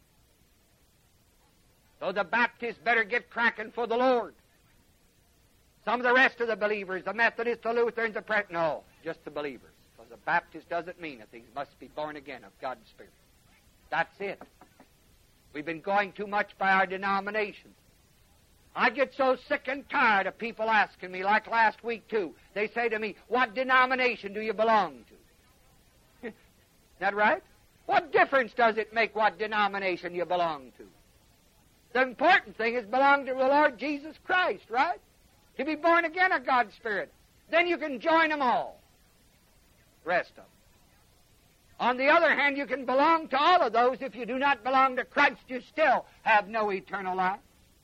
So the Baptists better get cracking for the Lord. Some of the rest of the believers, the Methodists, the Lutherans, the Presbyterians, no, just the believers. Because the Baptist doesn't mean that they must be born again of God's Spirit. That's it. We've been going too much by our denominations. I get so sick and tired of people asking me, like last week too. They say to me, what denomination do you belong to? Is that right? What difference does it make what denomination you belong to? The important thing is belong to the Lord Jesus Christ, right? To be born again of God's Spirit. Then you can join them all. The rest of them. On the other hand, you can belong to all of those. If you do not belong to Christ, you still have no eternal life.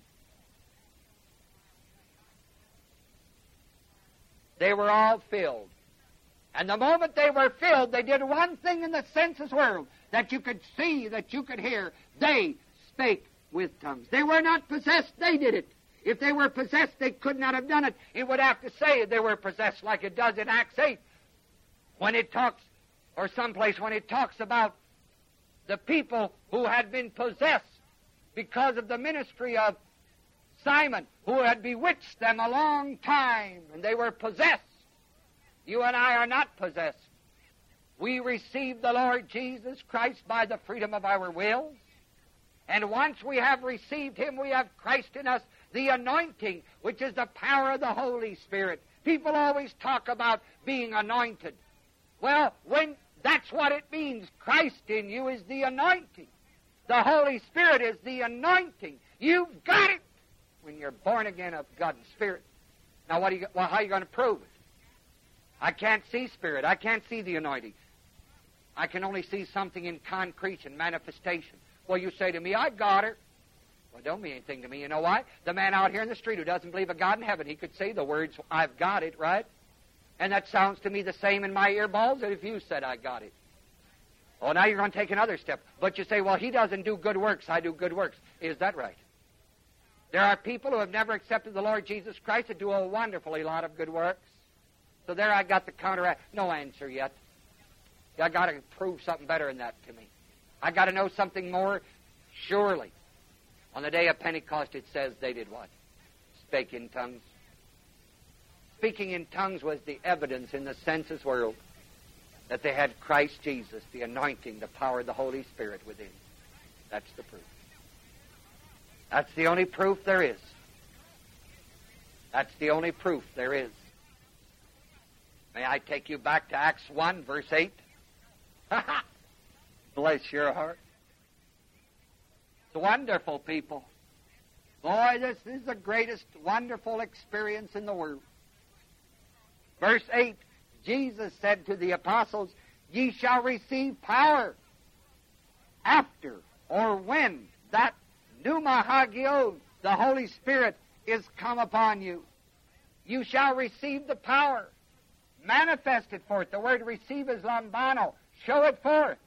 They were all filled. And the moment they were filled, they did one thing in the senseless world that you could see, that you could hear. They spake with tongues. They were not possessed, they did it. If they were possessed, they could not have done it. It would have to say they were possessed like it does in Acts eight. When it talks, or someplace when it talks about the people who had been possessed because of the ministry of Simon, who had bewitched them a long time, and they were possessed. You and I are not possessed. We received the Lord Jesus Christ by the freedom of our wills. And once we have received Him, we have Christ in us, the anointing, which is the power of the Holy Spirit. People always talk about being anointed. Well, when that's what it means. Christ in you is the anointing. The Holy Spirit is the anointing. You've got it when you're born again of God's Spirit. Now, what are you, well, how are you going to prove it? I can't see Spirit. I can't see the anointing. I can only see something in concrete and manifestation. Well, you say to me, I got her. Well, it don't mean anything to me. You know why? The man out here in the street who doesn't believe a God in heaven, he could say the words, I've got it, right? And that sounds to me the same in my earballs as if you said, I got it. Oh, now you're going to take another step. But you say, well, he doesn't do good works. I do good works. Is that right? There are people who have never accepted the Lord Jesus Christ that do a wonderfully lot of good works. So there I got the counteract. No answer yet. I got to prove something better than that to me. I got to know something more. Surely, on the day of Pentecost, it says they did what? Spake in tongues. Speaking in tongues was the evidence in the senses world that they had Christ Jesus, the anointing, the power of the Holy Spirit within. That's the proof. That's the only proof there is. That's the only proof there is. May I take you back to Acts one, verse eight? Bless your heart. It's wonderful, people. Boy, this is the greatest wonderful experience in the world. Verse eight, Jesus said to the apostles, ye shall receive power after or when that pneuma hagios, the Holy Spirit, is come upon you. You shall receive the power. Manifest it forth. The word receive is lambano. Show it forth.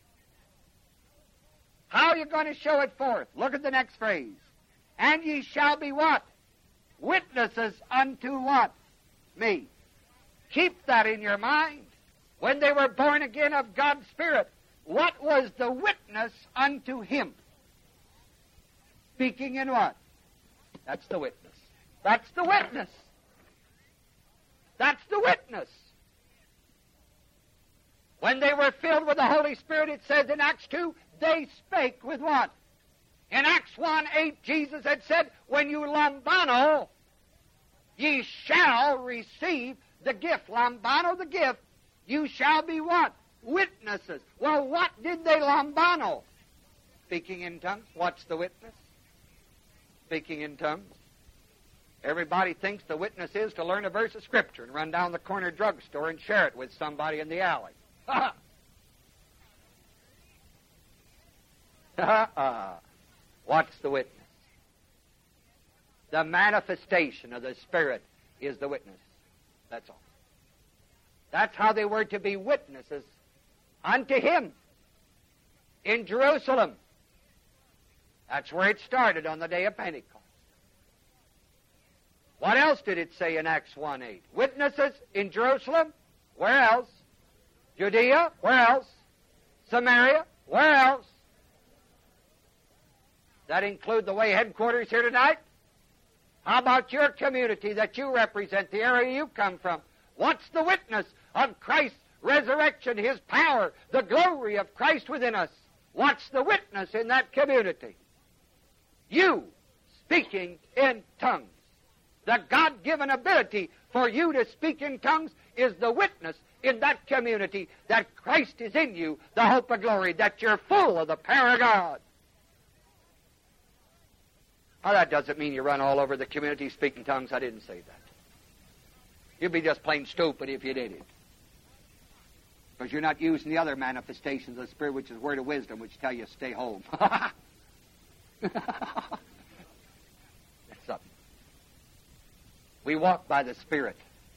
How are you going to show it forth? Look at the next phrase. And ye shall be what? Witnesses unto what? Me. Keep that in your mind. When they were born again of God's Spirit, what was the witness unto Him? Speaking in what? That's the witness. That's the witness. That's the witness. When they were filled with the Holy Spirit, it says in Acts two, they spake with what? In Acts one eight, Jesus had said, when you lambano, ye shall receive the gift. Lambano, the gift, you shall be what? Witnesses. Well, what did they lambano? Speaking in tongues. What's the witness? Speaking in tongues. Everybody thinks the witness is to learn a verse of Scripture and run down the corner drugstore and share it with somebody in the alley. What's the witness? The manifestation of the Spirit is the witness. That's all. That's how they were to be witnesses unto Him in Jerusalem. That's where it started on the day of Pentecost. What else did it say in Acts one eight? Witnesses in Jerusalem? Where else? Judea? Where else? Samaria? Where else? That include the way headquarters here tonight? How about your community that you represent, the area you come from? What's the witness of Christ's resurrection, His power, the glory of Christ within us? What's the witness in that community? You speaking in tongues. The God-given ability for you to speak in tongues is the witness in that community that Christ is in you, the hope of glory, that you're full of the power of God. Now, that doesn't mean you run all over the community speaking tongues. I didn't say that. You'd be just plain stupid if you did it. Because you're not using the other manifestations of the Spirit, which is word of wisdom, which tell you to stay home. That's something. We walk by the Spirit.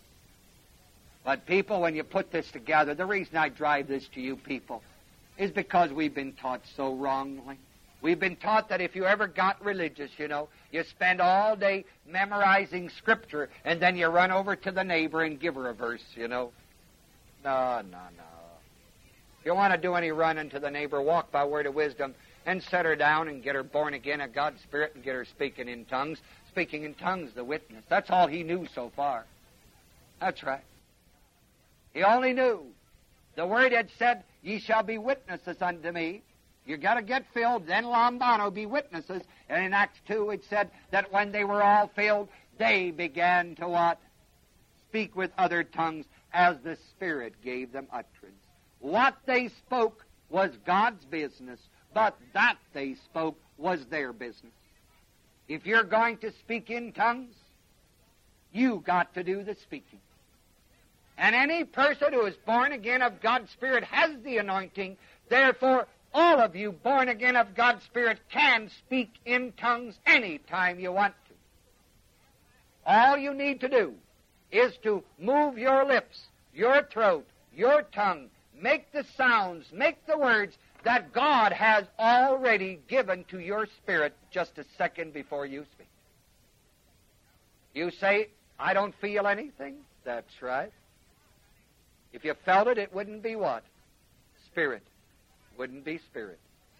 But people, when you put this together, the reason I drive this to you people is because we've been taught so wrongly. We've been taught that if you ever got religious, you know, you spend all day memorizing Scripture, and then you run over to the neighbor and give her a verse, you know. No, no, no. If you want to do any running to the neighbor, walk by word of wisdom and set her down and get her born again of God's Spirit and get her speaking in tongues. Speaking in tongues, the witness. That's all he knew so far. That's right. He only knew. The Word had said, ye shall be witnesses unto me. You got to get filled, then lambano, be witnesses. And in Acts two it said that when they were all filled, they began to what? Speak with other tongues as the Spirit gave them utterance. What they spoke was God's business, but that they spoke was their business. If you're going to speak in tongues, you got to do the speaking. And any person who is born again of God's Spirit has the anointing. Therefore, all of you born again of God's Spirit can speak in tongues any time you want to. All you need to do is to move your lips, your throat, your tongue, make the sounds, make the words that God has already given to your spirit just a second before you speak. You say, I don't feel anything. That's right. If you felt it, it wouldn't be what? Spirit. Wouldn't be spirit.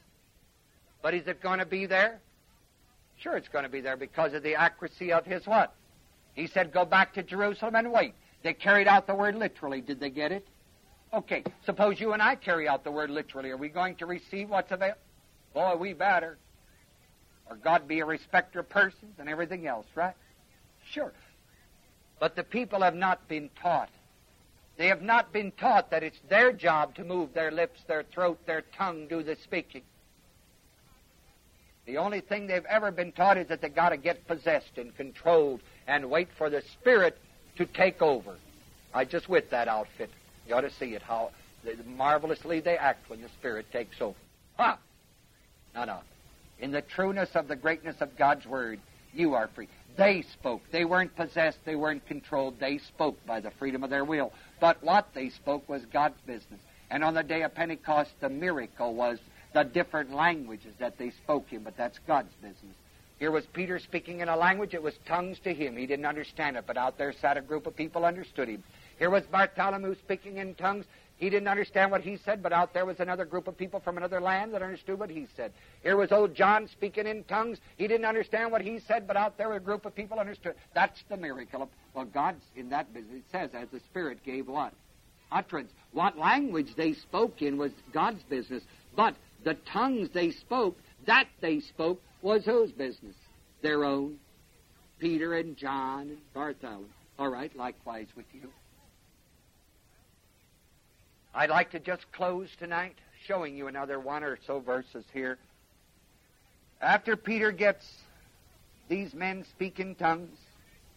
But is it going to be there? Sure, it's going to be there because of the accuracy of His what? He said, go back to Jerusalem and wait. They carried out the word literally. Did they get it? Okay, suppose you and I carry out the word literally. Are we going to receive what's available? Boy, we better. Or God be a respecter of persons and everything else, right? Sure. But the people have not been taught. They have not been taught that it's their job to move their lips, their throat, their tongue, do the speaking. The only thing they've ever been taught is that they've got to get possessed and controlled and wait for the Spirit to take over. I just with that outfit. You ought to see it, how marvelously they act when the Spirit takes over. Ha! No, no. In the trueness of the greatness of God's Word, you are free. They spoke. They weren't possessed. They weren't controlled. They spoke by the freedom of their will. But what they spoke was God's business. And on the day of Pentecost, the miracle was the different languages that they spoke in, but that's God's business. Here was Peter speaking in a language. It was tongues to him. He didn't understand it, but out there sat a group of people who understood him. Here was Bartholomew speaking in tongues. He didn't understand what he said, but out there was another group of people from another land that understood what he said. Here was old John speaking in tongues. He didn't understand what he said, but out there was a group of people understood. That's the miracle. Well, God's in that business. It says, as the Spirit gave what? Utterance. What language they spoke in was God's business, but the tongues they spoke, that they spoke, was whose business? Their own. Peter and John and Bartholomew. All right, likewise with you. I'd like to just close tonight showing you another one or so verses here. After Peter gets these men speak in tongues,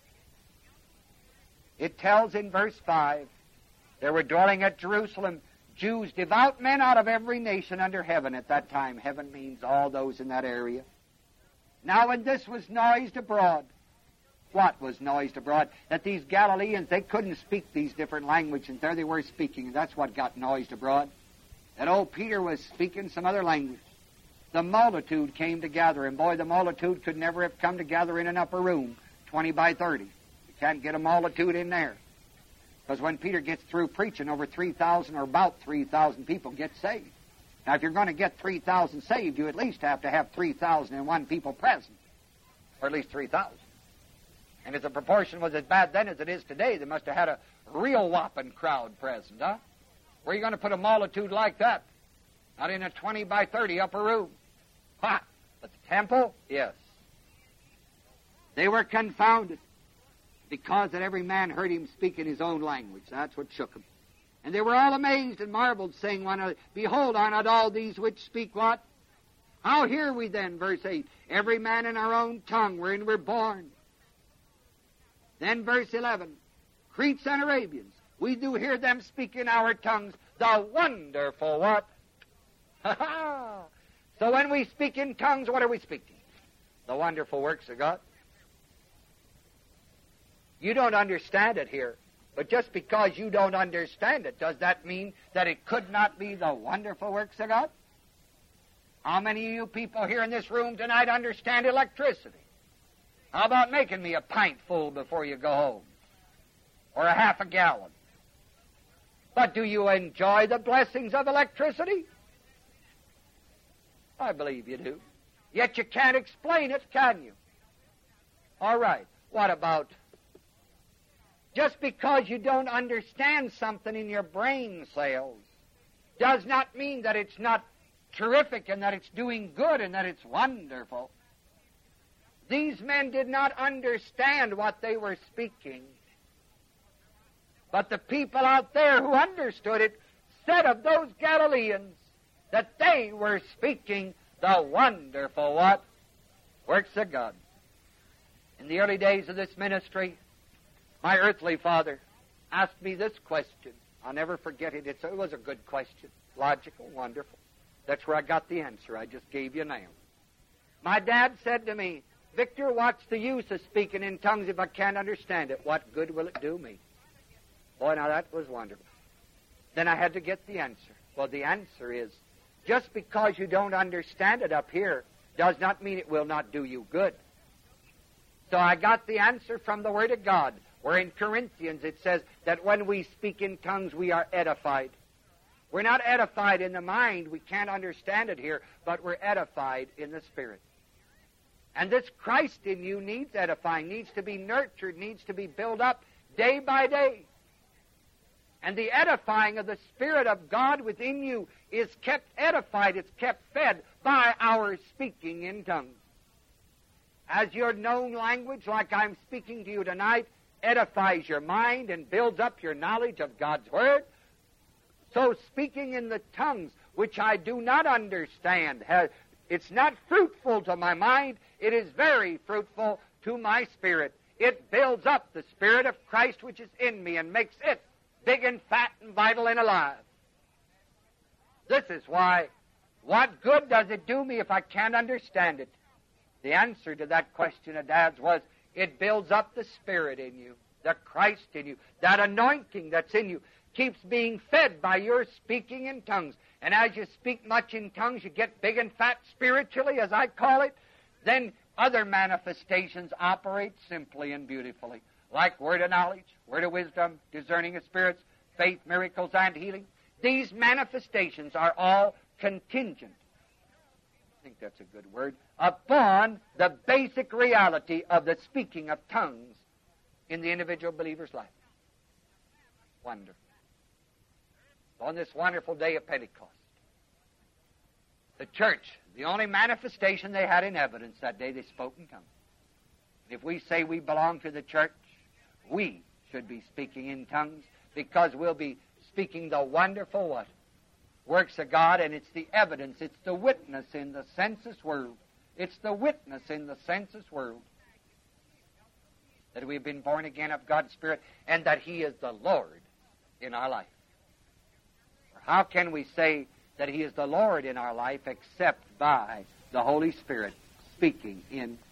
it tells in verse five, they were dwelling at Jerusalem, Jews, devout men out of every nation under heaven at that time. Heaven means all those in that area. Now when this was noised abroad, what was noised abroad? That these Galileans, they couldn't speak these different languages, and there they were speaking, and that's what got noised abroad. That old Peter was speaking some other language. The multitude came together, and boy, the multitude could never have come together in an upper room, twenty by thirty. You can't get a multitude in there. Because when Peter gets through preaching, over three thousand or about three thousand people get saved. Now, if you're going to get three thousand saved, you at least have to have three thousand one people present, or at least three thousand. And if the proportion was as bad then as it is today, they must have had a real whopping crowd present, huh? Where are you going to put a multitude like that? Not in a twenty by thirty upper room. Ha! But the temple? Yes. They were confounded because that every man heard him speak in his own language. That's what shook them. And they were all amazed and marveled, saying one another, Behold, are not all these which speak what? How hear we then, verse eight, every man in our own tongue wherein we're born? Then verse eleven, Cretes and Arabians, we do hear them speak in our tongues the wonderful what? Ha ha! So when we speak in tongues, what are we speaking? The wonderful works of God. You don't understand it here, but just because you don't understand it, does that mean that it could not be the wonderful works of God? How many of you people here in this room tonight understand electricity? How about making me a pint full before you go home? Or a half a gallon? But do you enjoy the blessings of electricity? I believe you do. Yet you can't explain it, can you? All right. What about just because you don't understand something in your brain cells does not mean that it's not terrific and that it's doing good and that it's wonderful. These men did not understand what they were speaking. But the people out there who understood it said of those Galileans that they were speaking the wonderful what? Works of God. In the early days of this ministry, my earthly father asked me this question. I'll never forget it. It's, it was a good question. Logical, wonderful. That's where I got the answer I just gave you now. My dad said to me, Victor, what's the use of speaking in tongues if I can't understand it? What good will it do me? Boy, now that was wonderful. Then I had to get the answer. Well, the answer is, just because you don't understand it up here does not mean it will not do you good. So I got the answer from the Word of God, where in Corinthians it says that when we speak in tongues we are edified. We're not edified in the mind, we can't understand it here, but we're edified in the Spirit. And this Christ in you needs edifying, needs to be nurtured, needs to be built up day by day. And the edifying of the Spirit of God within you is kept edified, it's kept fed by our speaking in tongues. As your known language, like I'm speaking to you tonight, edifies your mind and builds up your knowledge of God's Word, so speaking in the tongues, which I do not understand, has, it's not fruitful to my mind, it is very fruitful to my spirit. It builds up the Spirit of Christ which is in me and makes it big and fat and vital and alive. This is why, what good does it do me if I can't understand it? The answer to that question of Dad's was, it builds up the Spirit in you, the Christ in you, that anointing that's in you keeps being fed by your speaking in tongues. And as you speak much in tongues, you get big and fat spiritually, as I call it. Then other manifestations operate simply and beautifully, like word of knowledge, word of wisdom, discerning of spirits, faith, miracles, and healing. These manifestations are all contingent, I think that's a good word, upon the basic reality of the speaking of tongues in the individual believer's life. Wonderful. On this wonderful day of Pentecost, the church, the only manifestation they had in evidence that day, they spoke in tongues. If we say we belong to the church, we should be speaking in tongues because we'll be speaking the wonderful what? Works of God, and it's the evidence, it's the witness in the senseless world. It's the witness in the senseless world that we've been born again of God's Spirit and that He is the Lord in our life. How can we say that He is the Lord in our life except by the Holy Spirit speaking in